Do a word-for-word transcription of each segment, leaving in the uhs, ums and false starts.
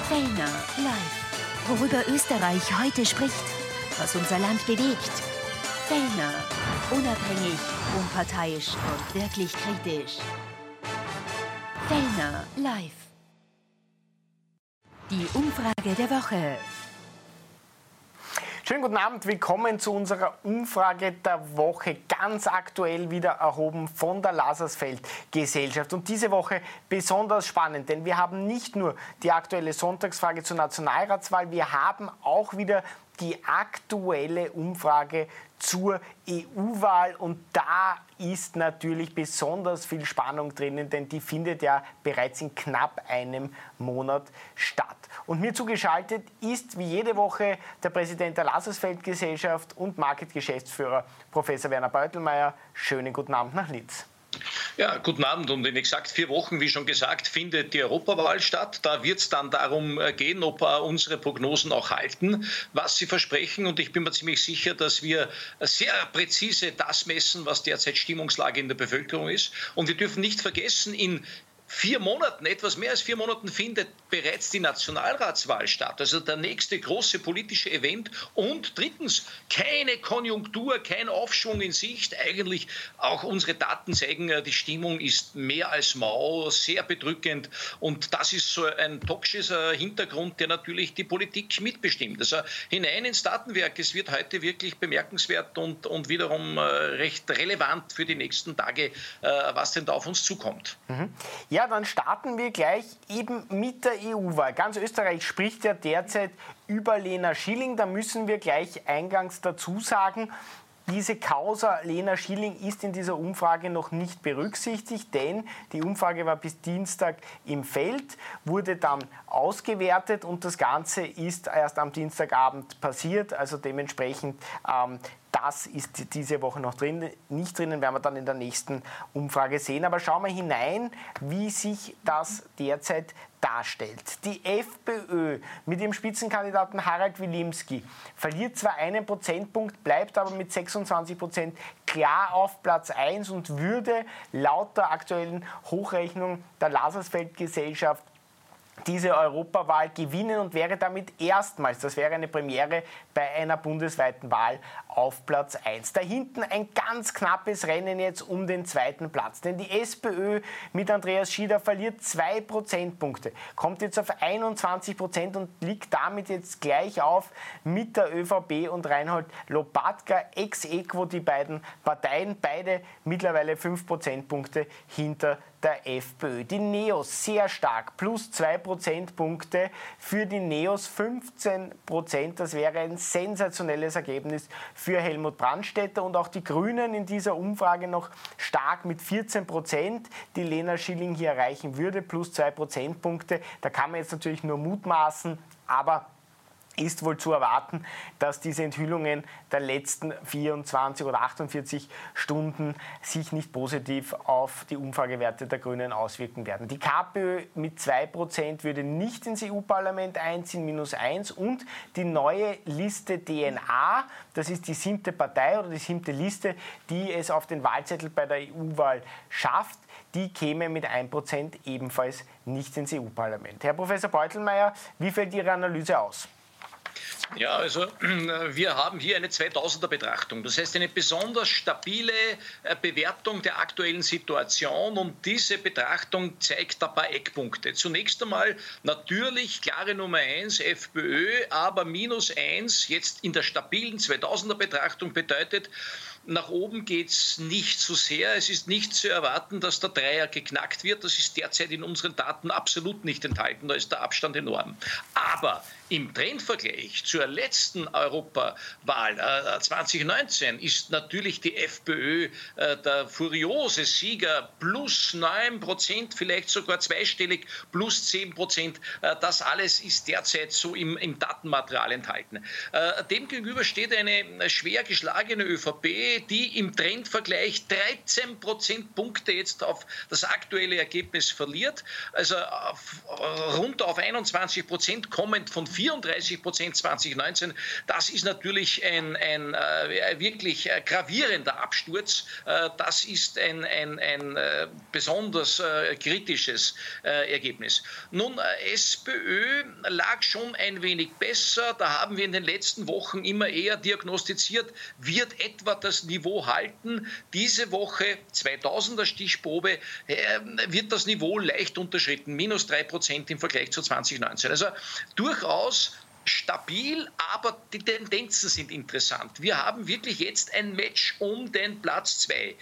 Fellner live. Worüber Österreich heute spricht, was unser Land bewegt. Fellner, unabhängig, unparteiisch und wirklich kritisch. Fellner live. Die Umfrage der Woche. Schönen guten Abend, willkommen zu unserer Umfrage der Woche, ganz aktuell wieder erhoben von der Lazarsfeld-Gesellschaft. Und diese Woche besonders spannend, denn wir haben nicht nur die aktuelle Sonntagsfrage zur Nationalratswahl, wir haben auch wieder die aktuelle Umfrage zur E U-Wahl, und da ist natürlich besonders viel Spannung drinnen, denn die findet ja bereits in knapp einem Monat statt. Und mir zugeschaltet ist wie jede Woche der Präsident der Lazarsfeld-Gesellschaft und Market-Geschäftsführer Professor Werner Beutelmeier. Schönen guten Abend nach Linz. Ja, guten Abend. Und in exakt vier Wochen, wie schon gesagt, findet die Europawahl statt. Da wird es dann darum gehen, ob unsere Prognosen auch halten, was sie versprechen. Und ich bin mir ziemlich sicher, dass wir sehr präzise das messen, was derzeit Stimmungslage in der Bevölkerung ist. Und wir dürfen nicht vergessen, in vier Monaten, etwas mehr als vier Monaten, findet bereits die Nationalratswahl statt. Also der nächste große politische Event. Und drittens, keine Konjunktur, kein Aufschwung in Sicht. Eigentlich auch unsere Daten zeigen, die Stimmung ist mehr als mau, sehr bedrückend. Und das ist so ein toxischer Hintergrund, der natürlich die Politik mitbestimmt. Also hinein ins Datenwerk. Es wird heute wirklich bemerkenswert und, und wiederum recht relevant für die nächsten Tage, was denn da auf uns zukommt. Mhm. Ja, dann starten wir gleich eben mit der E U-Wahl. Ganz Österreich spricht ja derzeit über Lena Schilling. Da müssen wir gleich eingangs dazu sagen, diese Causa Lena Schilling ist in dieser Umfrage noch nicht berücksichtigt, denn die Umfrage war bis Dienstag im Feld, wurde dann ausgewertet und das Ganze ist erst am Dienstagabend passiert, also dementsprechend ähm, das ist diese Woche noch drin, nicht drinnen, werden wir dann in der nächsten Umfrage sehen. Aber schauen wir hinein, wie sich das derzeit darstellt. Die FPÖ mit ihrem Spitzenkandidaten Harald Wilimski verliert zwar einen Prozentpunkt, bleibt aber mit sechsundzwanzig Prozent klar auf Platz eins und würde laut der aktuellen Hochrechnung der Lazarsfeld-Gesellschaft diese Europawahl gewinnen und wäre damit erstmals, das wäre eine Premiere, bei einer bundesweiten Wahl auf Platz eins. Dahinten ein ganz knappes Rennen jetzt um den zweiten Platz, denn die SPÖ mit Andreas Schieder verliert zwei Prozentpunkte, kommt jetzt auf einundzwanzig Prozent und liegt damit jetzt gleich auf mit der ÖVP und Reinhold Lopatka, ex aequo die beiden Parteien, beide mittlerweile fünf Prozentpunkte hinter der FPÖ. Die Neos sehr stark, plus zwei Prozentpunkte für die Neos, fünfzehn Prozent. Das wäre ein sensationelles Ergebnis für Helmut Brandstätter. Und auch die Grünen in dieser Umfrage noch stark mit vierzehn Prozent, die Lena Schilling hier erreichen würde, plus zwei Prozentpunkte. Da kann man jetzt natürlich nur mutmaßen, aber ist wohl zu erwarten, dass diese Enthüllungen der letzten vierundzwanzig oder achtundvierzig Stunden sich nicht positiv auf die Umfragewerte der Grünen auswirken werden. Die KPÖ mit zwei Prozent würde nicht ins E U-Parlament einziehen, minus eins. Und die neue Liste D N A, das ist die siebte Partei oder die siebte Liste, die es auf den Wahlzettel bei der E U-Wahl schafft, die käme mit ein Prozent ebenfalls nicht ins E U-Parlament. Herr Professor Beutelmeier, wie fällt Ihre Analyse aus? Ja, also wir haben hier eine zweitausender-Betrachtung. Das heißt, eine besonders stabile Bewertung der aktuellen Situation, und diese Betrachtung zeigt ein paar Eckpunkte. Zunächst einmal natürlich klare Nummer eins, FPÖ, aber minus eins jetzt in der stabilen zweitausender-Betrachtung bedeutet, nach oben geht es nicht so sehr. Es ist nicht zu erwarten, dass der Dreier geknackt wird. Das ist derzeit in unseren Daten absolut nicht enthalten. Da ist der Abstand enorm. Aber im Trendvergleich zur letzten Europawahl äh, zwanzig neunzehn ist natürlich die FPÖ äh, der furiose Sieger, plus neun Prozent, vielleicht sogar zweistellig, plus zehn Prozent. Äh, das alles ist derzeit so im, im Datenmaterial enthalten. Äh, demgegenüber steht eine schwer geschlagene ÖVP, Umfrage, die im Trendvergleich dreizehn Prozentpunkte jetzt auf das aktuelle Ergebnis verliert. Also auf, runter auf einundzwanzig Prozent, kommend von vierunddreißig Prozent zwanzig neunzehn. Das ist natürlich ein, ein äh, wirklich äh, gravierender Absturz. Äh, das ist ein, ein, ein äh, besonders äh, kritisches äh, Ergebnis. Nun, äh, SPÖ lag schon ein wenig besser. Da haben wir in den letzten Wochen immer eher diagnostiziert, wird etwa das Niveau halten. Diese Woche, zweitausender Stichprobe, äh, wird das Niveau leicht unterschritten, minus drei Prozent im Vergleich zu zwanzig neunzehn. Also durchaus stabil, aber die Tendenzen sind interessant. Wir haben wirklich jetzt ein Match um den Platz zwei.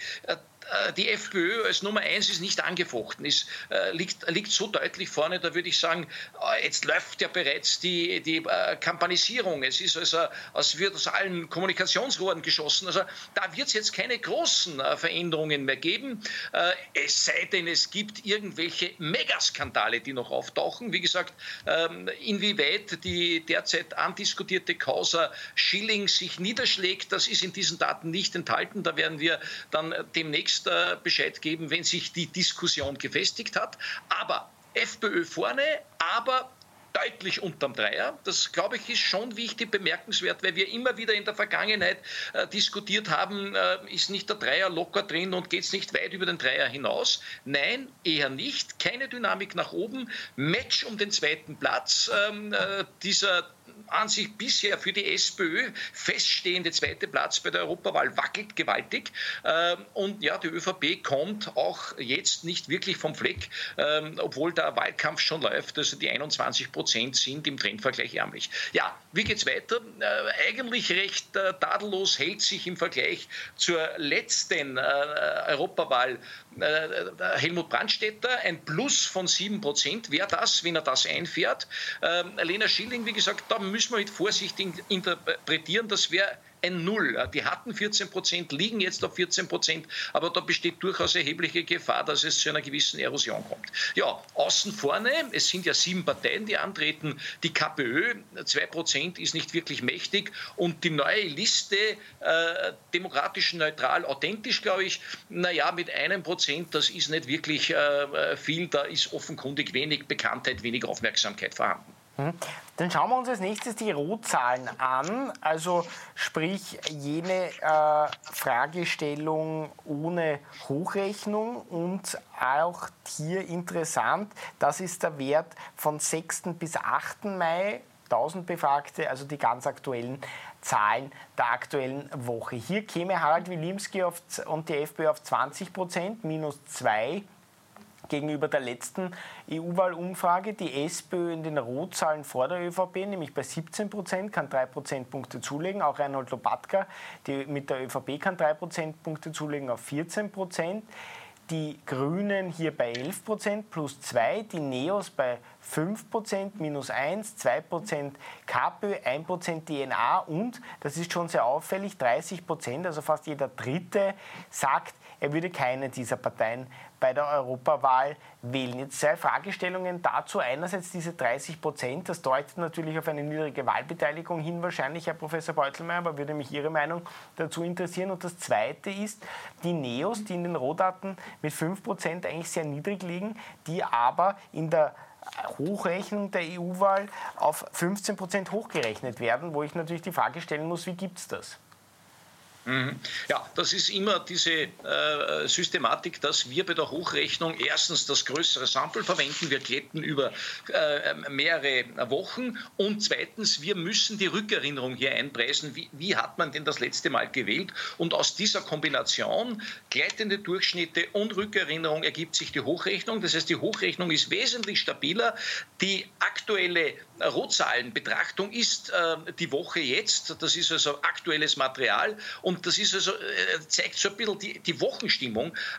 Die FPÖ als Nummer eins ist nicht angefochten, ist, äh, liegt, liegt so deutlich vorne, da würde ich sagen, äh, jetzt läuft ja bereits die, die äh, Kampanisierung. Es ist also, als wird aus allen Kommunikationsrohren geschossen. Also da wird es jetzt keine großen äh, Veränderungen mehr geben, äh, es sei denn, es gibt irgendwelche Megaskandale, die noch auftauchen. Wie gesagt, ähm, inwieweit die derzeit andiskutierte Causa Schilling sich niederschlägt, das ist in diesen Daten nicht enthalten. Da werden wir dann demnächst Bescheid geben, wenn sich die Diskussion gefestigt hat. Aber FPÖ vorne, aber deutlich unterm Dreier. Das, glaube ich, ist schon wichtig, bemerkenswert, weil wir immer wieder in der Vergangenheit äh, diskutiert haben, äh, ist nicht der Dreier locker drin und geht es nicht weit über den Dreier hinaus? Nein, eher nicht. Keine Dynamik nach oben. Match um den zweiten Platz. Ähm, äh, dieser an sich bisher für die SPÖ feststehende zweite Platz bei der Europawahl wackelt gewaltig. Ähm, und ja, die ÖVP kommt auch jetzt nicht wirklich vom Fleck, ähm, obwohl der Wahlkampf schon läuft. Also die einundzwanzig Prozent sind im Trendvergleich ärmlich. Ja, wie geht's weiter? Äh, eigentlich recht äh, tadellos hält sich im Vergleich zur letzten äh, Europawahl äh, Helmut Brandstätter ein Plus von sieben Prozent. Wer das, wenn er das einfährt? Äh, Lena Schilling, wie gesagt, da müssen wir mit Vorsicht interpretieren, das wäre ein Null. Die hatten vierzehn Prozent, liegen jetzt auf vierzehn Prozent, aber da besteht durchaus erhebliche Gefahr, dass es zu einer gewissen Erosion kommt. Ja, außen vorne, es sind ja sieben Parteien, die antreten. Die KPÖ, zwei Prozent ist nicht wirklich mächtig und die neue Liste, äh, demokratisch neutral, authentisch, glaube ich, naja, mit einem Prozent, das ist nicht wirklich äh, viel, da ist offenkundig wenig Bekanntheit, wenig Aufmerksamkeit vorhanden. Dann schauen wir uns als nächstes die Rohzahlen an, also sprich jene äh, Fragestellung ohne Hochrechnung und auch hier interessant, das ist der Wert von sechsten bis achten Mai, tausend Befragte, also die ganz aktuellen Zahlen der aktuellen Woche. Hier käme Harald Wilimski auf, und die FPÖ auf zwanzig Prozent, minus zwei gegenüber der letzten E U-Wahlumfrage. Die SPÖ in den Rohzahlen vor der ÖVP, nämlich bei siebzehn Prozent, kann drei Prozentpunkte zulegen. Auch Reinhold Lopatka die mit der ÖVP kann drei Prozentpunkte zulegen auf vierzehn Prozent. Die Grünen hier bei elf Prozent plus zwei, die Neos bei fünf Prozent minus eins, zwei Prozent KPÖ, ein Prozent D N A und, das ist schon sehr auffällig, dreißig Prozent, also fast jeder Dritte, sagt, er würde keine dieser Parteien bei der Europawahl wählen. Jetzt zwei Fragestellungen dazu. Einerseits diese dreißig Prozent, das deutet natürlich auf eine niedrige Wahlbeteiligung hin, wahrscheinlich, Herr Professor Beutelmeier, aber würde mich Ihre Meinung dazu interessieren. Und das Zweite ist, die Neos, die in den Rohdaten mit fünf Prozent eigentlich sehr niedrig liegen, die aber in der Hochrechnung der E U-Wahl auf fünfzehn Prozent hochgerechnet werden, wo ich natürlich die Frage stellen muss, wie gibt es das? Ja, das ist immer diese äh, Systematik, dass wir bei der Hochrechnung erstens das größere Sample verwenden, wir glätten über äh, mehrere Wochen und zweitens, wir müssen die Rückerinnerung hier einpreisen, wie, wie hat man denn das letzte Mal gewählt und aus dieser Kombination gleitende Durchschnitte und Rückerinnerung ergibt sich die Hochrechnung, das heißt, die Hochrechnung ist wesentlich stabiler, die aktuelle Rohzahlenbetrachtung ist äh, die Woche jetzt, das ist also aktuelles Material und das ist also, äh, zeigt so ein bisschen die, die Wochenstimmung. Äh,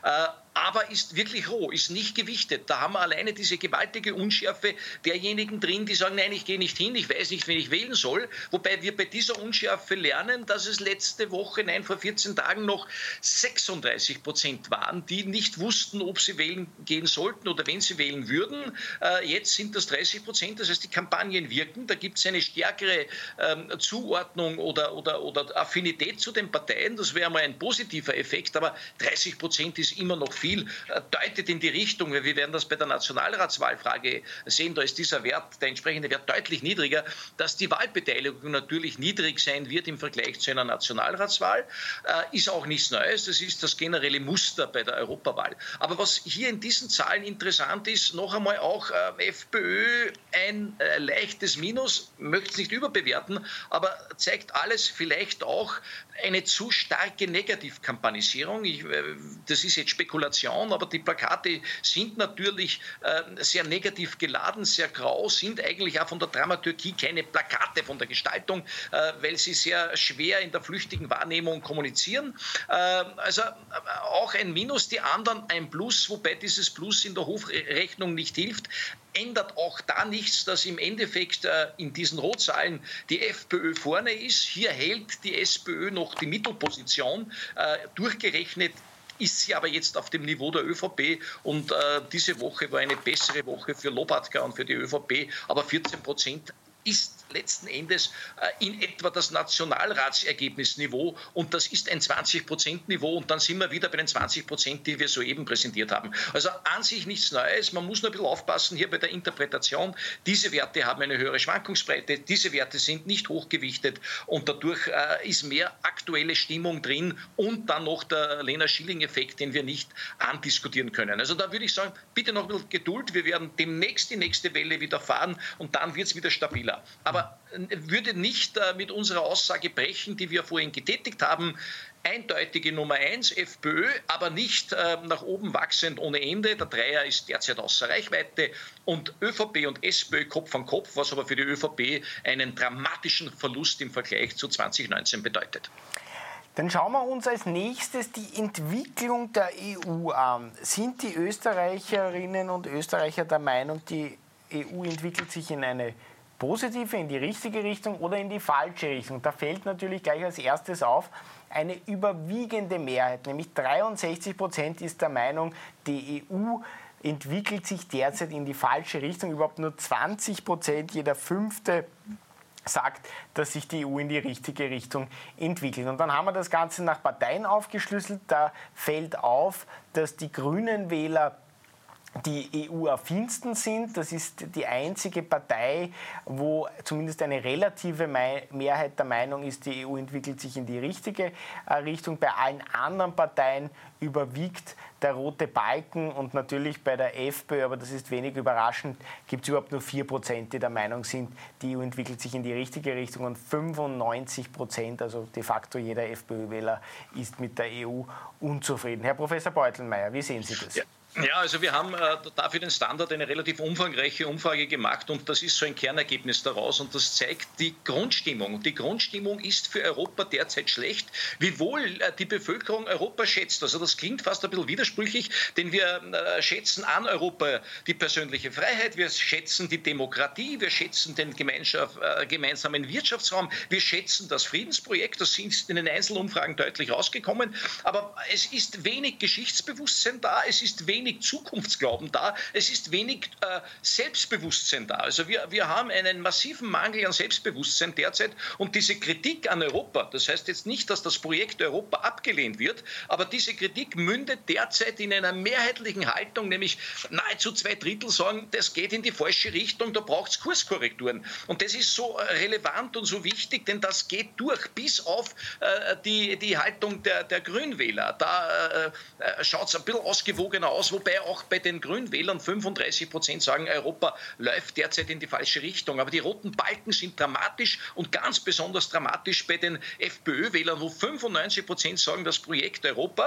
aber ist wirklich roh, ist nicht gewichtet. Da haben wir alleine diese gewaltige Unschärfe derjenigen drin, die sagen, nein, ich gehe nicht hin, ich weiß nicht, wen ich wählen soll. Wobei wir bei dieser Unschärfe lernen, dass es letzte Woche, nein, vor vierzehn Tagen noch sechsunddreißig Prozent waren, die nicht wussten, ob sie wählen gehen sollten oder wenn sie wählen würden. Äh, jetzt sind das dreißig Prozent, das heißt, die Kampagnen wirken. Da gibt es eine stärkere ähm, Zuordnung oder, oder, oder Affinität zu den Parteien. Das wäre mal ein positiver Effekt, aber dreißig Prozent ist immer noch viel, deutet in die Richtung, wir werden das bei der Nationalratswahlfrage sehen, da ist dieser Wert, der entsprechende Wert deutlich niedriger, dass die Wahlbeteiligung natürlich niedrig sein wird im Vergleich zu einer Nationalratswahl, äh, ist auch nichts Neues, das ist das generelle Muster bei der Europawahl. Aber was hier in diesen Zahlen interessant ist, noch einmal auch äh, FPÖ ein äh, leichtes Minus, möchte es nicht überbewerten, aber zeigt alles vielleicht auch eine zu starke Negativkampanisierung. Ich, äh, das ist jetzt Spekulation, aber die Plakate sind natürlich äh, sehr negativ geladen, sehr grau, sind eigentlich auch von der Dramaturgie keine Plakate von der Gestaltung, äh, weil sie sehr schwer in der flüchtigen Wahrnehmung kommunizieren. Äh, also äh, auch ein Minus, die anderen ein Plus, wobei dieses Plus in der Hofrechnung nicht hilft. Ändert auch da nichts, dass im Endeffekt äh, in diesen Rotzahlen die FPÖ vorne ist. Hier hält die SPÖ noch die Mittelposition. Äh, durchgerechnet ist sie aber jetzt auf dem Niveau der ÖVP und äh, diese Woche war eine bessere Woche für Lobatka und für die ÖVP, aber vierzehn Prozent ist letzten Endes äh, in etwa das Nationalratsergebnisniveau und das ist ein zwanzig Prozent Niveau und dann sind wir wieder bei den zwanzig Prozent, die wir soeben präsentiert haben. Also an sich nichts Neues, man muss nur ein bisschen aufpassen hier bei der Interpretation. Diese Werte haben eine höhere Schwankungsbreite, diese Werte sind nicht hochgewichtet und dadurch äh, ist mehr aktuelle Stimmung drin und dann noch der Lena-Schilling-Effekt, den wir nicht andiskutieren können. Also da würde ich sagen, bitte noch ein bisschen Geduld, wir werden demnächst die nächste Welle wieder fahren und dann wird es wieder stabiler. Aber würde nicht äh, mit unserer Aussage brechen, die wir vorhin getätigt haben, eindeutige Nummer eins, FPÖ, aber nicht äh, nach oben wachsend ohne Ende. Der Dreier ist derzeit außer Reichweite und ÖVP und SPÖ Kopf an Kopf, was aber für die ÖVP einen dramatischen Verlust im Vergleich zu zwanzig neunzehn bedeutet. Dann schauen wir uns als nächstes die Entwicklung der E U an. Sind die Österreicherinnen und Österreicher der Meinung, die E U entwickelt sich in eine positive, in die richtige Richtung oder in die falsche Richtung? Da fällt natürlich gleich als erstes auf, eine überwiegende Mehrheit, nämlich dreiundsechzig Prozent ist der Meinung, die E U entwickelt sich derzeit in die falsche Richtung. Überhaupt nur zwanzig Prozent, jeder Fünfte sagt, dass sich die E U in die richtige Richtung entwickelt. Und dann haben wir das Ganze nach Parteien aufgeschlüsselt. Da fällt auf, dass die Grünen-Wähler die E U-affinsten sind. Das ist die einzige Partei, wo zumindest eine relative Mehrheit der Meinung ist, die E U entwickelt sich in die richtige Richtung. Bei allen anderen Parteien überwiegt der rote Balken und natürlich bei der FPÖ, aber das ist wenig überraschend, gibt es überhaupt nur vier Prozent, die der Meinung sind, die E U entwickelt sich in die richtige Richtung und fünfundneunzig Prozent, also de facto jeder FPÖ-Wähler, ist mit der E U unzufrieden. Herr Professor Beutelmeier, wie sehen Sie das? Ja. Ja, also wir haben äh, dafür den Standard eine relativ umfangreiche Umfrage gemacht und das ist so ein Kernergebnis daraus und das zeigt die Grundstimmung. Die Grundstimmung ist für Europa derzeit schlecht, wiewohl äh, die Bevölkerung Europa schätzt. Also das klingt fast ein bisschen widersprüchlich, denn wir äh, schätzen an Europa die persönliche Freiheit, wir schätzen die Demokratie, wir schätzen den Gemeinschaft, äh, gemeinsamen Wirtschaftsraum, wir schätzen das Friedensprojekt, das ist in den Einzelumfragen deutlich rausgekommen, aber es ist wenig Geschichtsbewusstsein da, es ist wenig wenig Zukunftsglauben da, es ist wenig äh, Selbstbewusstsein da. Also wir, wir haben einen massiven Mangel an Selbstbewusstsein derzeit und diese Kritik an Europa, das heißt jetzt nicht, dass das Projekt Europa abgelehnt wird, aber diese Kritik mündet derzeit in einer mehrheitlichen Haltung, nämlich nahezu zwei Drittel sagen, das geht in die falsche Richtung, da braucht es Kurskorrekturen. Und das ist so relevant und so wichtig, denn das geht durch bis auf äh, die, die Haltung der, der Grünwähler. Da äh, schaut es ein bisschen ausgewogener aus, wobei auch bei den Grünwählern fünfunddreißig Prozent sagen, Europa läuft derzeit in die falsche Richtung. Aber die roten Balken sind dramatisch und ganz besonders dramatisch bei den FPÖ-Wählern, wo fünfundneunzig Prozent sagen, das Projekt Europa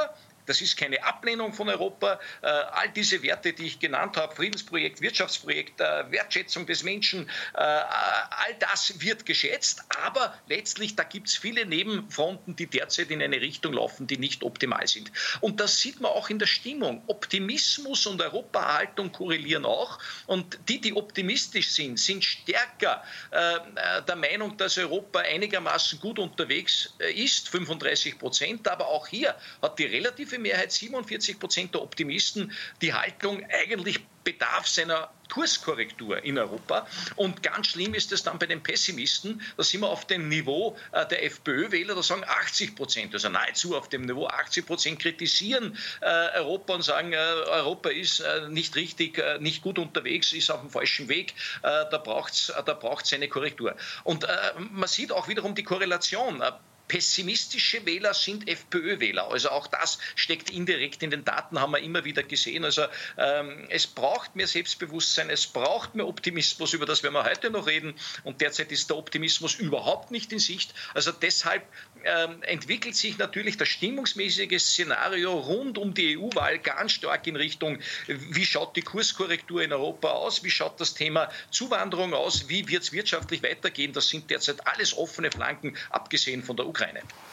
Das ist keine Ablehnung von Europa. Äh, all diese Werte, die ich genannt habe, Friedensprojekt, Wirtschaftsprojekt, äh, Wertschätzung des Menschen, äh, all das wird geschätzt. Aber letztlich, da gibt es viele Nebenfronten, die derzeit in eine Richtung laufen, die nicht optimal sind. Und das sieht man auch in der Stimmung. Optimismus und Europahaltung korrelieren auch. Und die, die optimistisch sind, sind stärker äh, der Meinung, dass Europa einigermaßen gut unterwegs äh, ist, fünfunddreißig Prozent. Aber auch hier hat die relative Mehrheit, siebenundvierzig Prozent der Optimisten, die Haltung, eigentlich bedarf seiner Kurskorrektur in Europa. Und ganz schlimm ist es dann bei den Pessimisten. Da sind wir auf dem Niveau äh, der FPÖ-Wähler, da sagen achtzig Prozent, also nahezu auf dem Niveau achtzig Prozent kritisieren äh, Europa und sagen, äh, Europa ist äh, nicht richtig, äh, nicht gut unterwegs, ist auf dem falschen Weg. Äh, da braucht es da braucht's eine Korrektur. Und äh, man sieht auch wiederum die Korrelation. Äh, Pessimistische Wähler sind FPÖ-Wähler. Also auch das steckt indirekt in den Daten, haben wir immer wieder gesehen. Also ähm, es braucht mehr Selbstbewusstsein, es braucht mehr Optimismus, über das werden wir heute noch reden. Und derzeit ist der Optimismus überhaupt nicht in Sicht. Also deshalb ähm, entwickelt sich natürlich das stimmungsmäßige Szenario rund um die E U-Wahl ganz stark in Richtung, wie schaut die Kurskorrektur in Europa aus, wie schaut das Thema Zuwanderung aus, wie wird es wirtschaftlich weitergehen. Das sind derzeit alles offene Flanken, abgesehen von der Ukraine.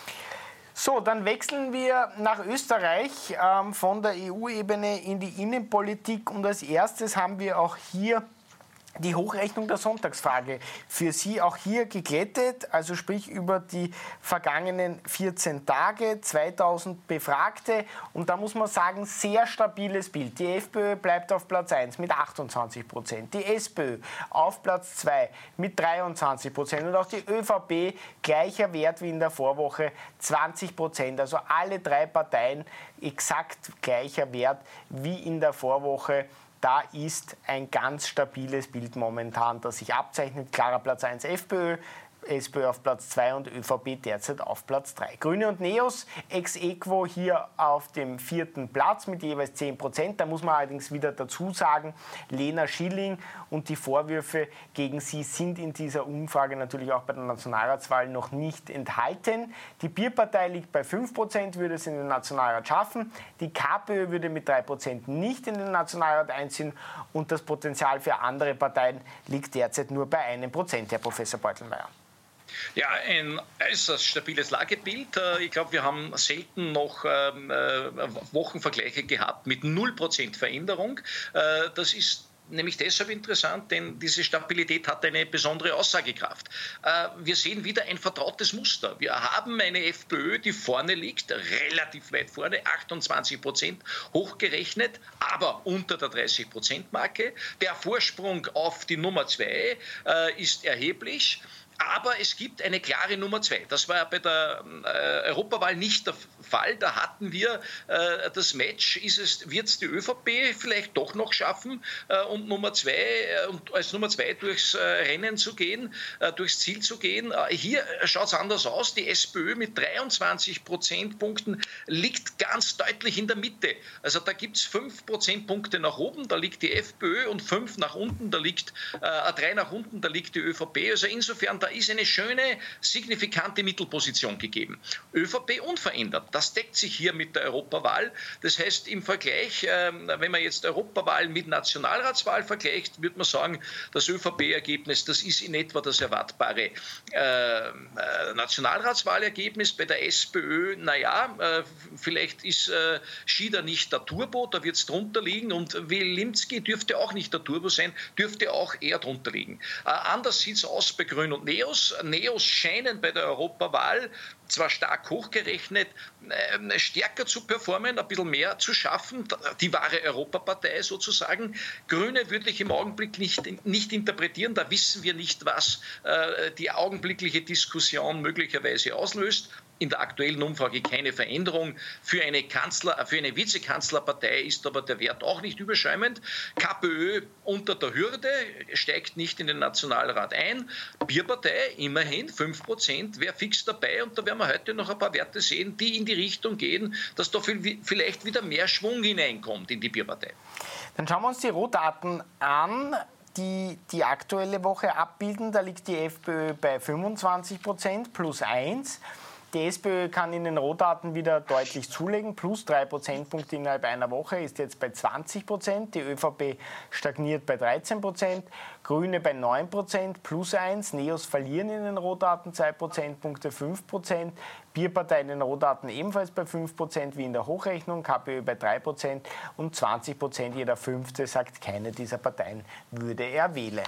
So, dann wechseln wir nach Österreich ähm, von der E U-Ebene in die Innenpolitik und als erstes haben wir auch hier die Hochrechnung der Sonntagsfrage für Sie auch hier geglättet, also sprich über die vergangenen vierzehn Tage, zweitausend Befragte und da muss man sagen, sehr stabiles Bild. Die FPÖ bleibt auf Platz eins mit achtundzwanzig Prozent, die SPÖ auf Platz zwei mit dreiundzwanzig Prozent und auch die ÖVP gleicher Wert wie in der Vorwoche, zwanzig Prozent. Also alle drei Parteien exakt gleicher Wert wie in der Vorwoche. Da ist ein ganz stabiles Bild momentan, das sich abzeichnet. Klarer Platz eins FPÖ, SPÖ auf Platz zwei und ÖVP derzeit auf Platz drei. Grüne und Neos ex aequo hier auf dem vierten Platz mit jeweils zehn Prozent. Da muss man allerdings wieder dazu sagen, Lena Schilling und die Vorwürfe gegen sie sind in dieser Umfrage natürlich auch bei der Nationalratswahl noch nicht enthalten. Die Bierpartei liegt bei fünf Prozent, würde es in den Nationalrat schaffen. Die KPÖ würde mit drei Prozent nicht in den Nationalrat einziehen und das Potenzial für andere Parteien liegt derzeit nur bei einem Prozent, Herr Professor Beutelmeier. Ja, ein äußerst stabiles Lagebild. Ich glaube, wir haben selten noch Wochenvergleiche gehabt mit null Prozent Veränderung. Das ist nämlich deshalb interessant, denn diese Stabilität hat eine besondere Aussagekraft. Wir sehen wieder ein vertrautes Muster. Wir haben eine FPÖ, die vorne liegt, relativ weit vorne, achtundzwanzig Prozent hochgerechnet, aber unter der dreißig Prozent Marke. Der Vorsprung auf die Nummer zwei ist erheblich. Aber es gibt eine klare Nummer zwei. Das war ja bei der äh, Europawahl nicht der Fall. Da hatten wir äh, das Match, ist es, wird es die ÖVP vielleicht doch noch schaffen, äh, und Nummer zwei, äh, und als Nummer zwei durchs äh, Rennen zu gehen, äh, durchs Ziel zu gehen. Äh, hier schaut es anders aus. Die SPÖ mit dreiundzwanzig Prozentpunkten liegt ganz deutlich in der Mitte. Also da gibt es fünf Prozentpunkte nach oben, da liegt die FPÖ und fünf nach unten, da liegt äh, drei nach unten, da liegt die ÖVP. Also insofern, da ist eine schöne, signifikante Mittelposition gegeben. ÖVP unverändert. Das deckt sich hier mit der Europawahl. Das heißt, im Vergleich, äh, wenn man jetzt Europawahl mit Nationalratswahl vergleicht, würde man sagen, das ÖVP-Ergebnis, das ist in etwa das erwartbare äh, Nationalratswahlergebnis. Bei der SPÖ, naja, äh, vielleicht ist äh, Schieder nicht der Turbo, da wird es drunter liegen und Wilimski dürfte auch nicht der Turbo sein, dürfte auch eher drunter liegen. Äh, anders sieht es aus bei Grün und Neos. Neos scheinen bei der Europawahl zwar stark hochgerechnet, äh, stärker zu performen, ein bisschen mehr zu schaffen, die wahre Europapartei sozusagen. Grüne würde ich im Augenblick nicht, nicht interpretieren, da wissen wir nicht, was äh, die augenblickliche Diskussion möglicherweise auslöst. In der aktuellen Umfrage keine Veränderung. Für eine Kanzler, für eine Vizekanzlerpartei ist aber der Wert auch nicht überschäumend. KPÖ unter der Hürde, steigt nicht in den Nationalrat ein. Bierpartei immerhin fünf Prozent, wäre fix dabei und da werden wir heute noch ein paar Werte sehen, die in die Richtung gehen, dass da vielleicht wieder mehr Schwung hineinkommt in die Bierpartei. Dann schauen wir uns die Rohdaten an, die die aktuelle Woche abbilden. Da liegt die FPÖ bei fünfundzwanzig Prozent plus eins. Die SPÖ kann in den Rohdaten wieder deutlich zulegen, plus drei Prozentpunkte innerhalb einer Woche, ist jetzt bei zwanzig Prozent. Die ÖVP stagniert bei dreizehn Prozent, Grüne bei neun Prozent, plus eins. Neos verlieren in den Rohdaten zwei Prozentpunkte, fünf Prozent. Bierpartei in den Rohdaten ebenfalls bei fünf Prozent wie in der Hochrechnung, KPÖ bei drei Prozent und zwanzig Prozent. Jeder Fünfte sagt, keine dieser Parteien würde er wählen.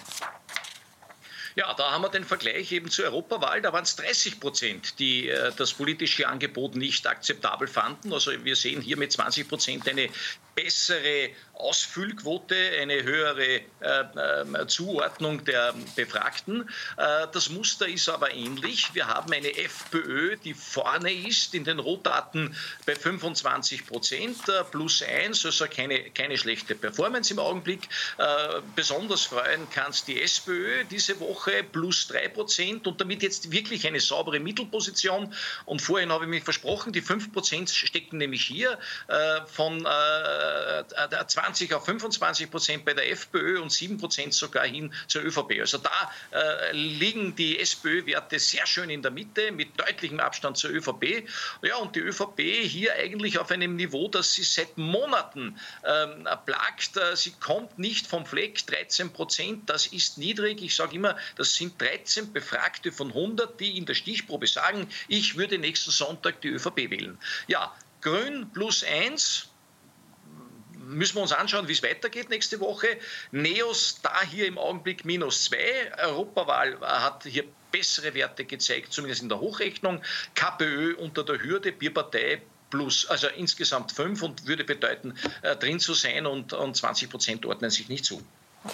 Ja, da haben wir den Vergleich eben zur Europawahl. Da waren es dreißig Prozent, die äh, das politische Angebot nicht akzeptabel fanden. Also wir sehen hier mit zwanzig Prozent eine bessere Ausfüllquote, eine höhere äh, äh, Zuordnung der Befragten. Äh, das Muster ist aber ähnlich. Wir haben eine FPÖ, die vorne ist in den Rohdaten bei fünfundzwanzig Prozent äh, plus eins, also keine, keine schlechte Performance im Augenblick. Äh, besonders freuen kann es die SPÖ diese Woche plus drei Prozent und damit jetzt wirklich eine saubere Mittelposition. Und vorhin habe ich mich versprochen, die fünf Prozent stecken nämlich hier äh, von äh, zwanzig auf fünfundzwanzig Prozent bei der FPÖ und sieben Prozent sogar hin zur ÖVP. Also da äh, liegen die SPÖ-Werte sehr schön in der Mitte, mit deutlichem Abstand zur ÖVP. Ja, und die ÖVP hier eigentlich auf einem Niveau, das sie seit Monaten ähm, plagt. Sie kommt nicht vom Fleck, dreizehn Prozent, das ist niedrig. Ich sage immer, das sind dreizehn Befragte von hundert, die in der Stichprobe sagen, ich würde nächsten Sonntag die ÖVP wählen. Ja, Grün plus eins. Müssen wir uns anschauen, wie es weitergeht nächste Woche. Neos da hier im Augenblick minus zwei. Europawahl hat hier bessere Werte gezeigt, zumindest in der Hochrechnung. KPÖ unter der Hürde, Bierpartei plus, also insgesamt fünf und würde bedeuten, äh, drin zu sein und, und zwanzig Prozent ordnen sich nicht zu.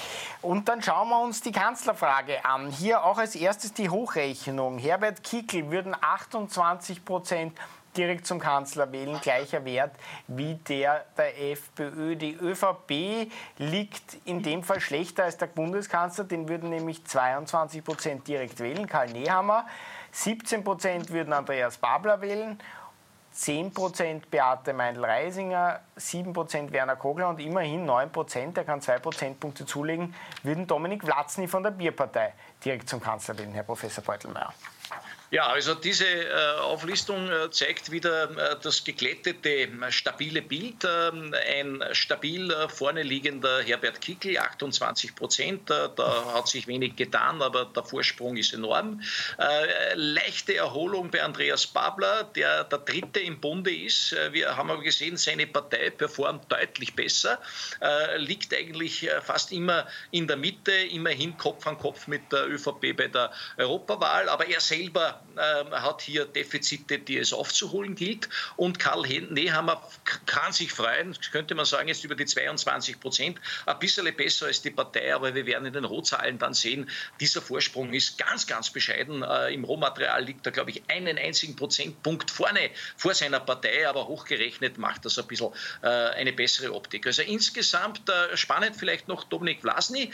Und dann schauen wir uns die Kanzlerfrage an. Hier auch als erstes die Hochrechnung. Herbert Kickl würden achtundzwanzig Prozent direkt zum Kanzler wählen, gleicher Wert wie der der FPÖ. Die ÖVP liegt in dem Fall schlechter als der Bundeskanzler, den würden nämlich zweiundzwanzig Prozent direkt wählen, Karl Nehammer, siebzehn Prozent würden Andreas Babler wählen, zehn Prozent Beate Meindl-Reisinger, sieben Prozent Werner Kogler und immerhin neun Prozent, der kann zwei Prozentpunkte zulegen, würden Dominik Vlatzny von der Bierpartei direkt zum Kanzler wählen, Herr Professor Beutelmeier. Ja, also diese äh, Auflistung äh, zeigt wieder äh, das geglättete, äh, stabile Bild. Äh, ein stabil äh, vorne liegender Herbert Kickl, achtundzwanzig Prozent. Äh, da hat sich wenig getan, aber der Vorsprung ist enorm. Äh, leichte Erholung bei Andreas Babler, der der Dritte im Bunde ist. Äh, wir haben aber gesehen, seine Partei performt deutlich besser. Äh, liegt eigentlich äh, fast immer in der Mitte, immerhin Kopf an Kopf mit der ÖVP bei der Europawahl. Aber er selber hat hier Defizite, die es aufzuholen gilt. Und Karl Nehammer kann sich freuen, könnte man sagen, jetzt über die zweiundzwanzig Prozent. Ein bisschen besser als die Partei, aber wir werden in den Rohzahlen dann sehen, dieser Vorsprung ist ganz, ganz bescheiden. Im Rohmaterial liegt er, glaube ich, einen einzigen Prozentpunkt vorne vor seiner Partei, aber hochgerechnet macht das ein bisschen eine bessere Optik. Also insgesamt spannend vielleicht noch Dominik Vlatzny.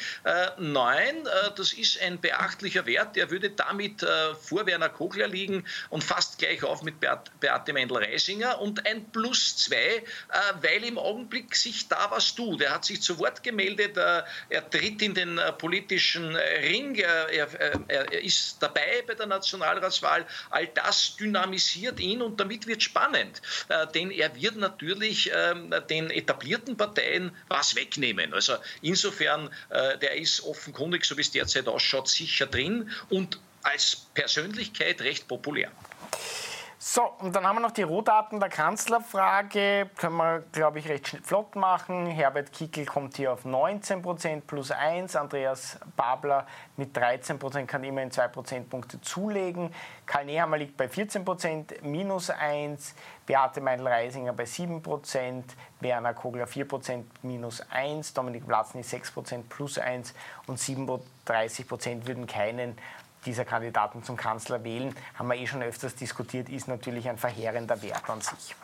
Neun, das ist ein beachtlicher Wert. Er würde damit vor Werner Kogler liegen und fast gleich auf mit Beate Meindl-Reisinger und ein Plus zwei, weil im Augenblick sich da was tut. Er hat sich zu Wort gemeldet, er tritt in den politischen Ring, er, er ist dabei bei der Nationalratswahl. All das dynamisiert ihn und damit wird spannend, denn er wird natürlich den etablierten Parteien was wegnehmen. Also insofern, der ist offenkundig, so wie es derzeit ausschaut, sicher drin und als Persönlichkeit recht populär. So, und dann haben wir noch die Rohdaten der Kanzlerfrage. Können wir, glaube ich, recht flott machen. Herbert Kickl kommt hier auf neunzehn Prozent plus eins. Andreas Babler mit dreizehn Prozent kann immerhin zwei Prozentpunkte zulegen. Karl Nehammer liegt bei vierzehn Prozent minus eins. Beate Meindl-Reisinger bei sieben Prozent. Werner Kogler vier Prozent minus eins. Dominik Vlatzny sechs Prozent plus eins. Und siebenunddreißig Prozent würden keinen dieser Kandidaten zum Kanzler wählen, haben wir eh schon öfters diskutiert, ist natürlich ein verheerender Wert an sich.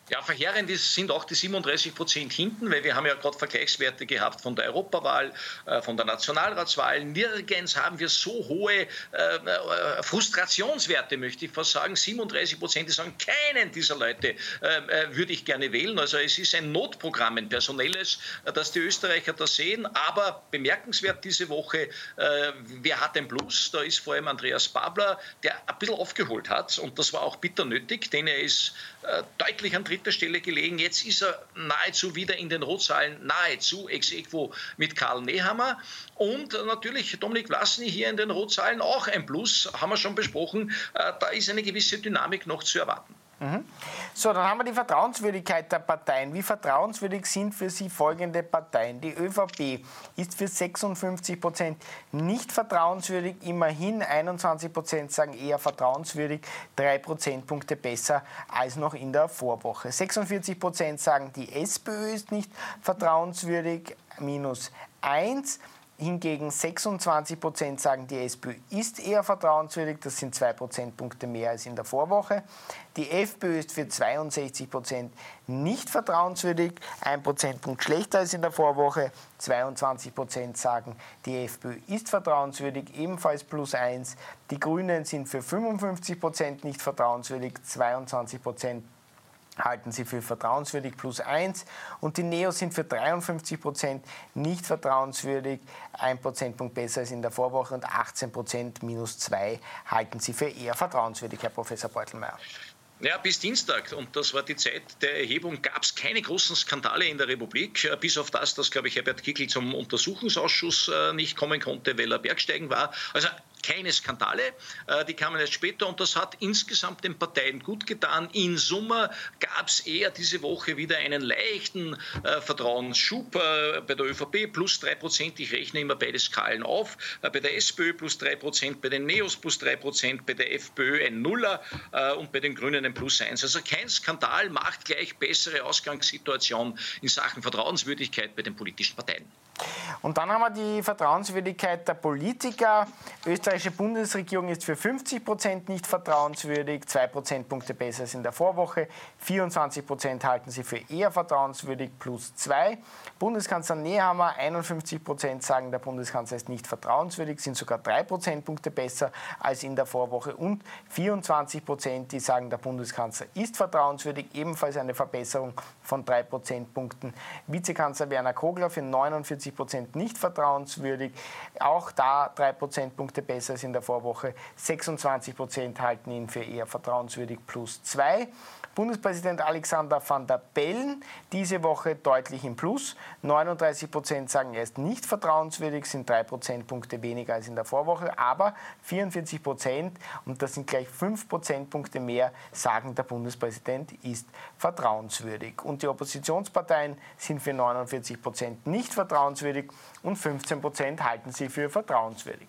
Ja, verheerend ist, sind auch die siebenunddreißig Prozent hinten, weil wir haben ja gerade Vergleichswerte gehabt von der Europawahl, äh, von der Nationalratswahl. Nirgends haben wir so hohe äh, äh, Frustrationswerte, möchte ich fast sagen. siebenunddreißig Prozent, die sagen, keinen dieser Leute äh, würde ich gerne wählen. Also es ist ein Notprogramm, ein personelles, äh, dass die Österreicher das sehen. Aber bemerkenswert diese Woche, äh, wer hat ein Plus? Da ist vor allem Andreas Babler, der ein bisschen aufgeholt hat. Und das war auch bitter nötig, denn er ist äh, deutlich an dritter Stelle gelegen. Jetzt ist er nahezu wieder in den Rotzahlen, nahezu ex aequo mit Karl Nehammer. Und natürlich Dominik Vlasny hier in den Rotzahlen auch ein Plus, haben wir schon besprochen. Da ist eine gewisse Dynamik noch zu erwarten. Mhm. So, dann haben wir die Vertrauenswürdigkeit der Parteien. Wie vertrauenswürdig sind für Sie folgende Parteien? Die ÖVP ist für sechsundfünfzig Prozent nicht vertrauenswürdig. Immerhin einundzwanzig Prozent sagen eher vertrauenswürdig, drei Prozentpunkte besser als noch in der Vorwoche. sechsundvierzig Prozent sagen, die SPÖ ist nicht vertrauenswürdig, minus eins. Hingegen sechsundzwanzig Prozent sagen, die SPÖ ist eher vertrauenswürdig. Das sind zwei Prozentpunkte mehr als in der Vorwoche. Die FPÖ ist für zweiundsechzig Prozent nicht vertrauenswürdig, ein Prozentpunkt schlechter als in der Vorwoche. zweiundzwanzig Prozent sagen, die FPÖ ist vertrauenswürdig, ebenfalls plus eins. Die Grünen sind für fünfundfünfzig Prozent nicht vertrauenswürdig, zweiundzwanzig Prozent halten sie für vertrauenswürdig, plus eins. Und die Neos sind für dreiundfünfzig Prozent nicht vertrauenswürdig, ein Prozentpunkt besser als in der Vorwoche, und achtzehn Prozent, minus zwei, halten sie für eher vertrauenswürdig, Herr Professor Beutelmeier. Ja, bis Dienstag, und das war die Zeit der Erhebung, gab es keine großen Skandale in der Republik, bis auf das, dass, glaube ich, Herbert Kickl zum Untersuchungsausschuss nicht kommen konnte, weil er Bergsteigen war. Also keine Skandale, die kamen erst später, und das hat insgesamt den Parteien gut getan. In Summe gab es eher diese Woche wieder einen leichten äh, Vertrauensschub äh, bei der ÖVP, plus drei Prozent, ich rechne immer beide Skalen auf, äh, bei der SPÖ plus drei Prozent, bei den Neos plus drei Prozent, bei der FPÖ ein Nuller äh, und bei den Grünen ein plus eins. Also kein Skandal, macht gleich bessere Ausgangssituation in Sachen Vertrauenswürdigkeit bei den politischen Parteien. Und dann haben wir die Vertrauenswürdigkeit der Politiker. Die österreichische Bundesregierung ist für fünfzig Prozent nicht vertrauenswürdig, zwei Prozentpunkte besser als in der Vorwoche. vierundzwanzig Prozent halten sie für eher vertrauenswürdig, plus zwei. Bundeskanzler Nehammer, einundfünfzig Prozent sagen, der Bundeskanzler ist nicht vertrauenswürdig, sind sogar drei Prozentpunkte besser als in der Vorwoche. Und vierundzwanzig Prozent, die sagen, der Bundeskanzler ist vertrauenswürdig, ebenfalls eine Verbesserung von drei Prozentpunkten. Vizekanzler Werner Kogler für neunundvierzig Prozent nicht vertrauenswürdig, auch da drei Prozentpunkte besser als in der Vorwoche. sechsundzwanzig Prozent halten ihn für eher vertrauenswürdig, plus zwei. Bundespräsident Alexander Van der Bellen diese Woche deutlich im Plus. neununddreißig Prozent sagen, er ist nicht vertrauenswürdig, sind drei Prozentpunkte weniger als in der Vorwoche. Aber vierundvierzig Prozent, und das sind gleich fünf Prozentpunkte mehr, sagen, der Bundespräsident ist vertrauenswürdig. Und die Oppositionsparteien sind für neunundvierzig Prozent nicht vertrauenswürdig und fünfzehn Prozent halten sie für vertrauenswürdig.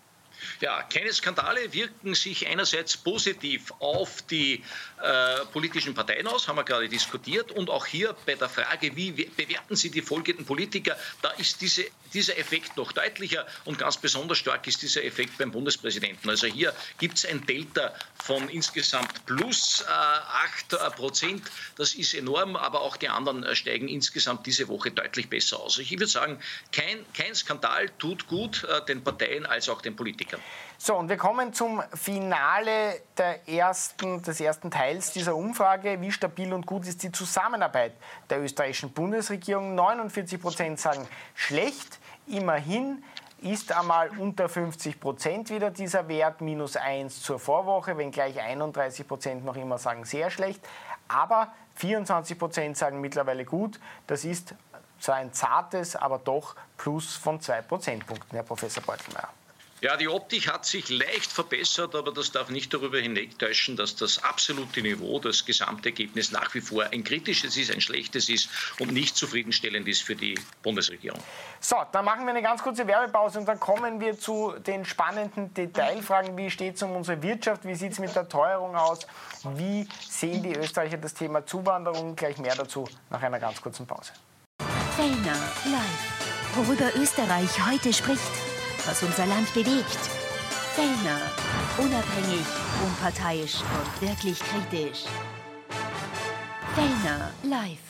Ja, keine Skandale wirken sich einerseits positiv auf die äh, politischen Parteien aus, haben wir gerade diskutiert. Und auch hier bei der Frage, wie bewerten Sie die folgenden Politiker, da ist diese, dieser Effekt noch deutlicher, und ganz besonders stark ist dieser Effekt beim Bundespräsidenten. Also hier gibt es ein Delta von insgesamt plus äh, acht Prozent. Das ist enorm, aber auch die anderen äh, steigen insgesamt diese Woche deutlich besser aus. Ich würde sagen, kein, kein Skandal tut gut äh, den Parteien als auch den Politikern. So, und wir kommen zum Finale der ersten, des ersten Teils dieser Umfrage. Wie stabil und gut ist die Zusammenarbeit der österreichischen Bundesregierung? neunundvierzig Prozent sagen schlecht. Immerhin ist einmal unter fünfzig Prozent wieder dieser Wert, minus eins zur Vorwoche, wenngleich einunddreißig Prozent noch immer sagen sehr schlecht. Aber vierundzwanzig Prozent sagen mittlerweile gut. Das ist zwar ein zartes, aber doch Plus von zwei Prozentpunkten, Herr Professor Beutelmeier. Ja, die Optik hat sich leicht verbessert, aber das darf nicht darüber hinwegtäuschen, dass das absolute Niveau, das Gesamtergebnis nach wie vor ein kritisches ist, ein schlechtes ist und nicht zufriedenstellend ist für die Bundesregierung. So, dann machen wir eine ganz kurze Werbepause und dann kommen wir zu den spannenden Detailfragen. Wie steht es um unsere Wirtschaft? Wie sieht es mit der Teuerung aus? Wie sehen die Österreicher das Thema Zuwanderung? Gleich mehr dazu nach einer ganz kurzen Pause. Fellner live. Worüber Österreich heute spricht. Was unser Land bewegt. Fellner. Unabhängig, unparteiisch und wirklich kritisch. Fellner live.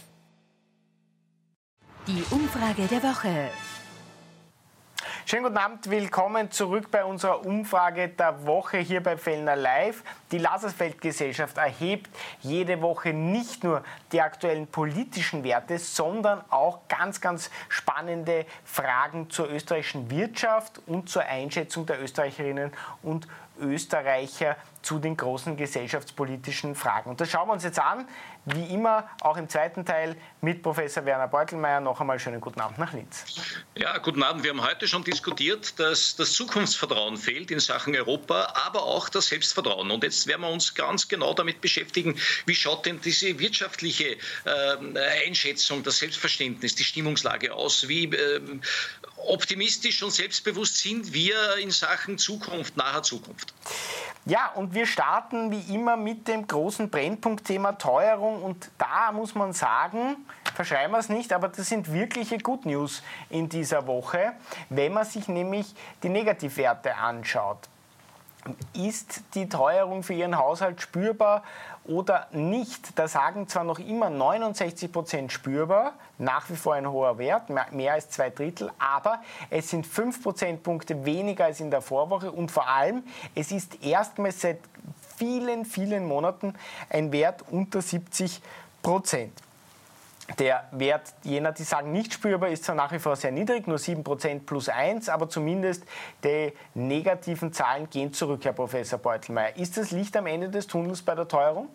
Die Umfrage der Woche. Schönen guten Abend, willkommen zurück bei unserer Umfrage der Woche hier bei Fellner Live. Die Lazarsfeld-Gesellschaft erhebt jede Woche nicht nur die aktuellen politischen Werte, sondern auch ganz, ganz spannende Fragen zur österreichischen Wirtschaft und zur Einschätzung der Österreicherinnen und Österreicher zu den großen gesellschaftspolitischen Fragen. Und das schauen wir uns jetzt an, wie immer, auch im zweiten Teil mit Professor Werner Beutelmeier. Noch einmal schönen guten Abend nach Linz. Ja, guten Abend. Wir haben heute schon diskutiert, dass das Zukunftsvertrauen fehlt in Sachen Europa, aber auch das Selbstvertrauen. Und jetzt werden wir uns ganz genau damit beschäftigen, wie schaut denn diese wirtschaftliche äh, Einschätzung, das Selbstverständnis, die Stimmungslage aus? Wie äh, optimistisch und selbstbewusst sind wir in Sachen Zukunft, naher Zukunft? Ja, und wir starten wie immer mit dem großen Brennpunktthema Teuerung. Und da muss man sagen, verschreiben wir es nicht, aber das sind wirkliche Good News in dieser Woche, wenn man sich nämlich die Negativwerte anschaut. Ist die Teuerung für Ihren Haushalt spürbar oder nicht? Da sagen zwar noch immer neunundsechzig Prozent spürbar, nach wie vor ein hoher Wert, mehr als zwei Drittel, aber es sind fünf Prozentpunkte weniger als in der Vorwoche und vor allem, es ist erstmals seit vielen, vielen Monaten ein Wert unter siebzig Prozent. Der Wert jener, die sagen, nicht spürbar, ist zwar nach wie vor sehr niedrig, nur sieben Prozent plus eins, aber zumindest die negativen Zahlen gehen zurück, Herr Professor Beutelmeier. Ist das Licht am Ende des Tunnels bei der Teuerung?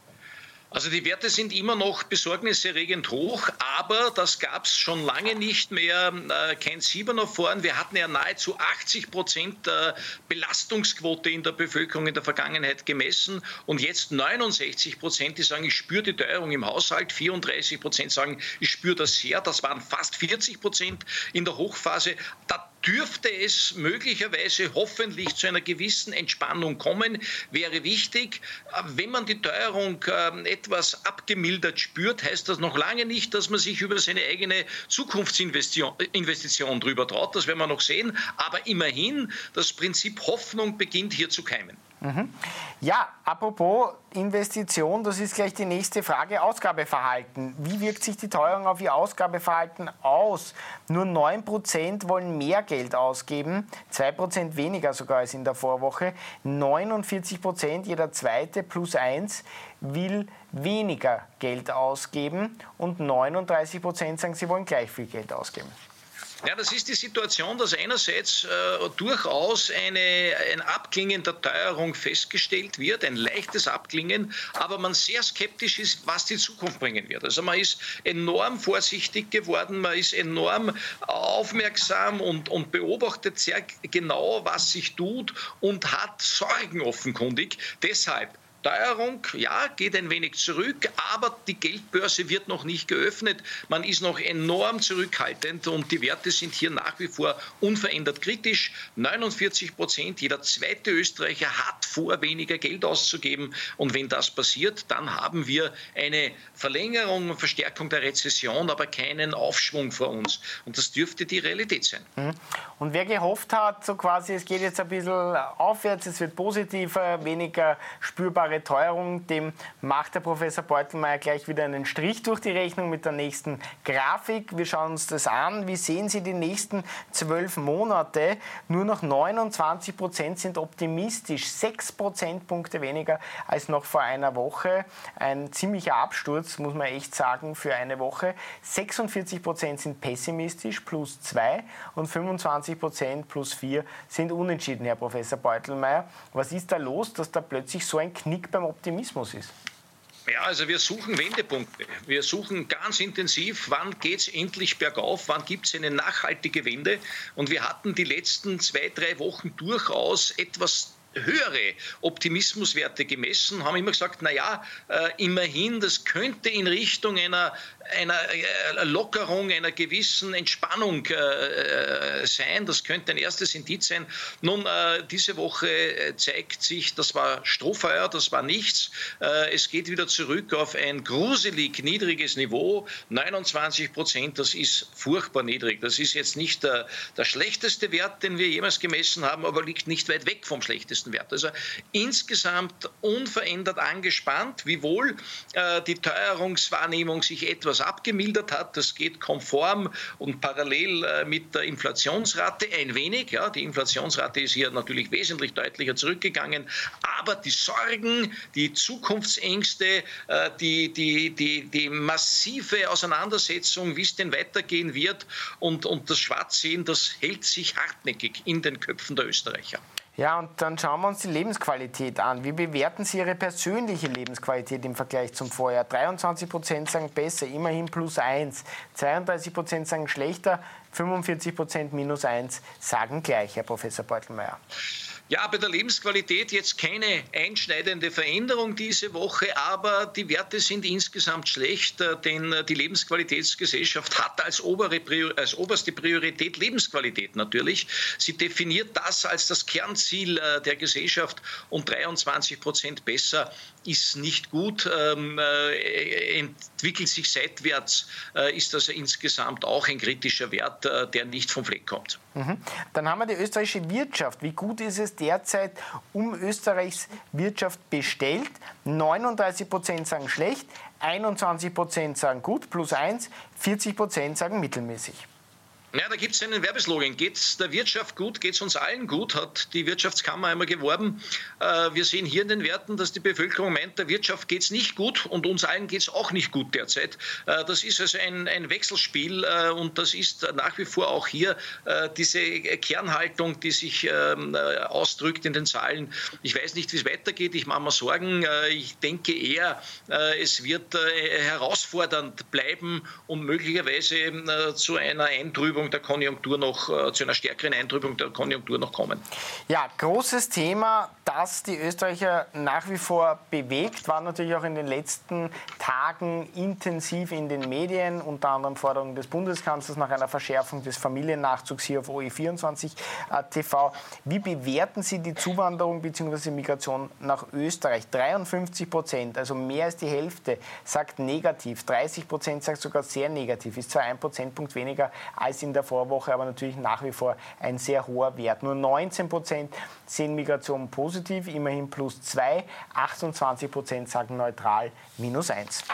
Also die Werte sind immer noch besorgniserregend hoch, aber das gab es schon lange nicht mehr. Äh, kein Siebener vorn. Wir hatten ja nahezu achtzig Prozent äh, Belastungsquote in der Bevölkerung in der Vergangenheit gemessen und jetzt neunundsechzig Prozent, die sagen, ich spüre die Teuerung im Haushalt, vierunddreißig Prozent sagen, ich spüre das sehr. Das waren fast vierzig Prozent in der Hochphase. Da dürfte es möglicherweise hoffentlich zu einer gewissen Entspannung kommen, wäre wichtig. Wenn man die Teuerung äh, etwas abgemildert spürt, heißt das noch lange nicht, dass man sich über seine eigene Zukunftsinvestition Investition drüber traut. Das werden wir noch sehen. Aber immerhin, das Prinzip Hoffnung beginnt hier zu keimen. Mhm. Ja, apropos Investition, das ist gleich die nächste Frage, Ausgabeverhalten. Wie wirkt sich die Teuerung auf Ihr Ausgabeverhalten aus? Nur neun Prozent wollen mehr Geld ausgeben, zwei Prozent weniger sogar als in der Vorwoche. neunundvierzig Prozent, jeder zweite plus eins, will weniger Geld ausgeben und neununddreißig Prozent sagen, sie wollen gleich viel Geld ausgeben. Ja, das ist die Situation, dass einerseits äh, durchaus eine, ein Abklingen der Teuerung festgestellt wird, ein leichtes Abklingen, aber man sehr skeptisch ist, was die Zukunft bringen wird. Also man ist enorm vorsichtig geworden, man ist enorm aufmerksam und, und beobachtet sehr genau, was sich tut und hat Sorgen offenkundig. Deshalb Teuerung, ja, geht ein wenig zurück, aber die Geldbörse wird noch nicht geöffnet. Man ist noch enorm zurückhaltend und die Werte sind hier nach wie vor unverändert kritisch. neunundvierzig Prozent, jeder zweite Österreicher hat vor, weniger Geld auszugeben. Und wenn das passiert, dann haben wir eine Verlängerung und Verstärkung der Rezession, aber keinen Aufschwung vor uns. Und das dürfte die Realität sein. Und wer gehofft hat, so quasi, es geht jetzt ein bisschen aufwärts, es wird positiver, weniger spürbare Teuerung, dem macht der Professor Beutelmeier gleich wieder einen Strich durch die Rechnung mit der nächsten Grafik. Wir schauen uns das an. Wie sehen Sie die nächsten zwölf Monate? Nur noch neunundzwanzig Prozent sind optimistisch, sechs Prozentpunkte weniger als noch vor einer Woche. Ein ziemlicher Absturz, muss man echt sagen, für eine Woche. sechsundvierzig Prozent sind pessimistisch, plus zwei, und fünfundzwanzig Prozent plus vier sind unentschieden, Herr Professor Beutelmeier. Was ist da los, dass da plötzlich so ein Knick beim Optimismus ist? Ja, also wir suchen Wendepunkte. Wir suchen ganz intensiv, wann geht es endlich bergauf, wann gibt es eine nachhaltige Wende. Und wir hatten die letzten zwei, drei Wochen durchaus etwas höhere Optimismuswerte gemessen, haben immer gesagt, naja, äh, immerhin, das könnte in Richtung einer, einer äh, Lockerung, einer gewissen Entspannung äh, sein. Das könnte ein erstes Indiz sein. Nun, äh, diese Woche zeigt sich, das war Strohfeuer, das war nichts. Äh, es geht wieder zurück auf ein gruselig niedriges Niveau. neunundzwanzig Prozent, das ist furchtbar niedrig. Das ist jetzt nicht der, der schlechteste Wert, den wir jemals gemessen haben, aber liegt nicht weit weg vom schlechtesten schlechtesten Wert. Also insgesamt unverändert angespannt, wiewohl äh, die Teuerungswahrnehmung sich etwas abgemildert hat. Das geht konform und parallel äh, mit der Inflationsrate ein wenig. Ja, die Inflationsrate ist hier natürlich wesentlich deutlicher zurückgegangen. Aber die Sorgen, die Zukunftsängste, äh, die, die, die, die massive Auseinandersetzung, wie es denn weitergehen wird und, und das Schwarzsehen, das hält sich hartnäckig in den Köpfen der Österreicher. Ja, und dann schauen wir uns die Lebensqualität an. Wie bewerten Sie Ihre persönliche Lebensqualität im Vergleich zum Vorjahr? dreiundzwanzig Prozent sagen besser, immerhin plus eins. zweiunddreißig Prozent sagen schlechter, fünfundvierzig Prozent minus eins sagen gleich, Herr Professor Beutelmeier. Ja, bei der Lebensqualität jetzt keine einschneidende Veränderung diese Woche, aber die Werte sind insgesamt schlecht, denn die Lebensqualitätsgesellschaft hat als, obere Prior- als oberste Priorität Lebensqualität natürlich. Sie definiert das als das Kernziel der Gesellschaft und dreiundzwanzig Prozent besser ist nicht gut, ähm, äh, entwickelt sich seitwärts, äh, ist also insgesamt auch ein kritischer Wert, äh, der nicht vom Fleck kommt. Mhm. Dann haben wir die österreichische Wirtschaft. Wie gut ist es derzeit um Österreichs Wirtschaft bestellt? neununddreißig Prozent sagen schlecht, einundzwanzig Prozent sagen gut, plus eins, vierzig Prozent sagen mittelmäßig. Ja, da gibt es einen Werbeslogan. Geht es der Wirtschaft gut, geht es uns allen gut, hat die Wirtschaftskammer einmal geworben. Äh, wir sehen hier in den Werten, dass die Bevölkerung meint, der Wirtschaft geht es nicht gut und uns allen geht es auch nicht gut derzeit. Äh, das ist also ein, ein Wechselspiel äh, und das ist nach wie vor auch hier äh, diese Kernhaltung, die sich ähm, ausdrückt in den Zahlen. Ich weiß nicht, wie es weitergeht. Ich mache mir Sorgen. Äh, ich denke eher, äh, es wird äh, herausfordernd bleiben und möglicherweise äh, zu einer Eintrübung der Konjunktur noch, äh, zu einer stärkeren Eintrübung der Konjunktur noch kommen. Ja, großes Thema, das die Österreicher nach wie vor bewegt, war natürlich auch in den letzten Tagen intensiv in den Medien, unter anderem Forderung des Bundeskanzlers nach einer Verschärfung des Familiennachzugs hier auf O E vierundzwanzig T V. Wie bewerten Sie die Zuwanderung bzw. Migration nach Österreich? dreiundfünfzig Prozent, also mehr als die Hälfte, sagt negativ, dreißig Prozent sagt sogar sehr negativ, ist zwar ein Prozentpunkt weniger als in der Vorwoche, aber natürlich nach wie vor ein sehr hoher Wert. Nur neunzehn Prozent sehen Migration positiv, immerhin plus zwei, achtundzwanzig Prozent sagen neutral, minus eins.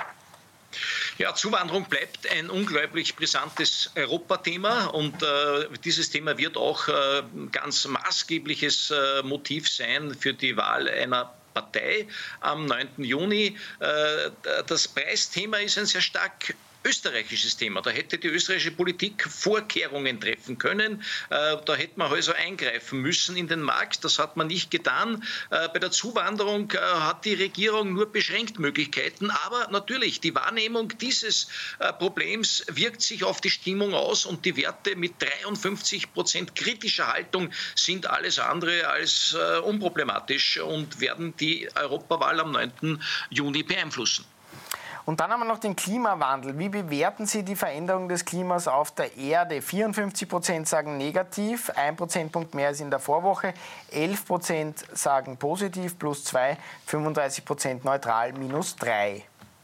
Ja, Zuwanderung bleibt ein unglaublich brisantes Europathema und äh, dieses Thema wird auch äh, ganz maßgebliches äh, Motiv sein für die Wahl einer Partei am neunten Juni. Äh, das Preisthema ist ein sehr stark österreichisches Thema. Da hätte die österreichische Politik Vorkehrungen treffen können. Äh, da hätte man also eingreifen müssen in den Markt. Das hat man nicht getan. Äh, bei der Zuwanderung äh, hat die Regierung nur beschränkt Möglichkeiten. Aber natürlich, die Wahrnehmung dieses äh, Problems wirkt sich auf die Stimmung aus und die Werte mit dreiundfünfzig Prozent kritischer Haltung sind alles andere als äh, unproblematisch und werden die Europawahl am neunten Juni beeinflussen. Und dann haben wir noch den Klimawandel. Wie bewerten Sie die Veränderung des Klimas auf der Erde? vierundfünfzig Prozent sagen negativ, ein Prozentpunkt mehr als in der Vorwoche. elf Prozent sagen positiv, plus zwei, fünfunddreißig Prozent neutral, minus drei.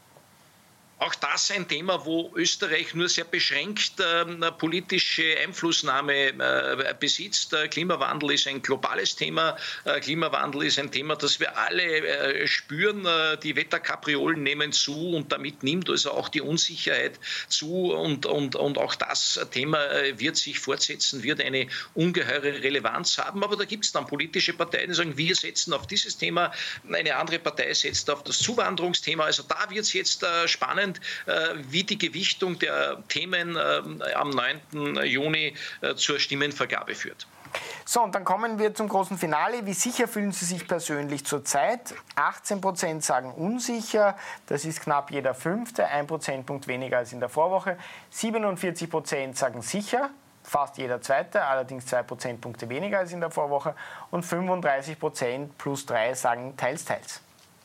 Auch das ein Thema, wo Österreich nur sehr beschränkt äh, politische Einflussnahme äh, besitzt. Der Klimawandel ist ein globales Thema. Äh, Klimawandel ist ein Thema, das wir alle äh, spüren. Äh, die Wetterkapriolen nehmen zu und damit nimmt also auch die Unsicherheit zu. Und, und, und auch das Thema äh, wird sich fortsetzen, wird eine ungeheure Relevanz haben. Aber da gibt es dann politische Parteien, die sagen, wir setzen auf dieses Thema. Eine andere Partei setzt auf das Zuwanderungsthema. Also da wird es jetzt äh, spannend, wie die Gewichtung der Themen am neunten Juni zur Stimmenvergabe führt. So, und dann kommen wir zum großen Finale. Wie sicher fühlen Sie sich persönlich zurzeit? achtzehn Prozent sagen unsicher, das ist knapp jeder Fünfte, ein Prozentpunkt weniger als in der Vorwoche. siebenundvierzig Prozent sagen sicher, fast jeder Zweite, allerdings zwei Prozentpunkte weniger als in der Vorwoche. Und fünfunddreißig Prozent plus drei sagen teils, teils.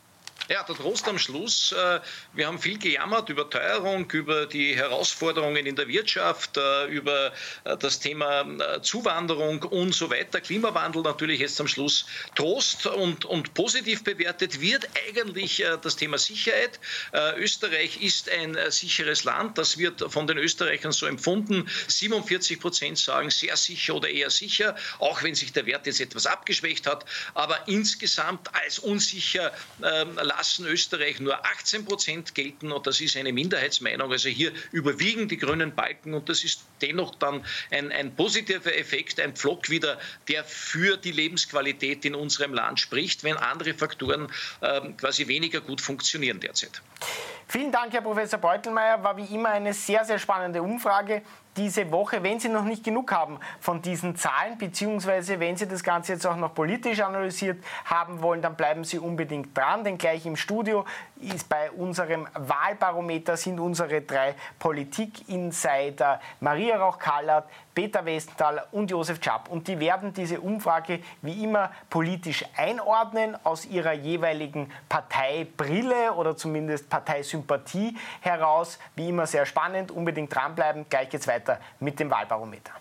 Ja, der Trost am Schluss. Wir haben viel gejammert über Teuerung, über die Herausforderungen in der Wirtschaft, über das Thema Zuwanderung und so weiter. Klimawandel natürlich jetzt am Schluss. Trost und, und positiv bewertet wird eigentlich das Thema Sicherheit. Österreich ist ein sicheres Land. Das wird von den Österreichern so empfunden. siebenundvierzig Prozent sagen sehr sicher oder eher sicher, auch wenn sich der Wert jetzt etwas abgeschwächt hat. Aber insgesamt als unsicher ähm, lassen Österreich nur achtzehn Prozent gelten und das ist eine Minderheitsmeinung. Also hier überwiegen die grünen Balken und das ist dennoch dann ein, ein positiver Effekt, ein Pflock wieder, der für die Lebensqualität in unserem Land spricht, wenn andere Faktoren ähm, quasi weniger gut funktionieren derzeit. Vielen Dank, Herr Professor Beutelmeier. War wie immer eine sehr, sehr spannende Umfrage diese Woche. Wenn Sie noch nicht genug haben von diesen Zahlen, beziehungsweise wenn Sie das Ganze jetzt auch noch politisch analysiert haben wollen, dann bleiben Sie unbedingt dran, denn gleich im Studio ist bei unserem Wahlbarometer sind unsere drei Politik-Insider Maria Rauch-Kallert, Peter Westenthaler und Josef Schaap. Und die werden diese Umfrage wie immer politisch einordnen aus ihrer jeweiligen Parteibrille oder zumindest Parteisympathie heraus. Wie immer sehr spannend, unbedingt dranbleiben. Gleich geht's weiter mit dem Wahlbarometer.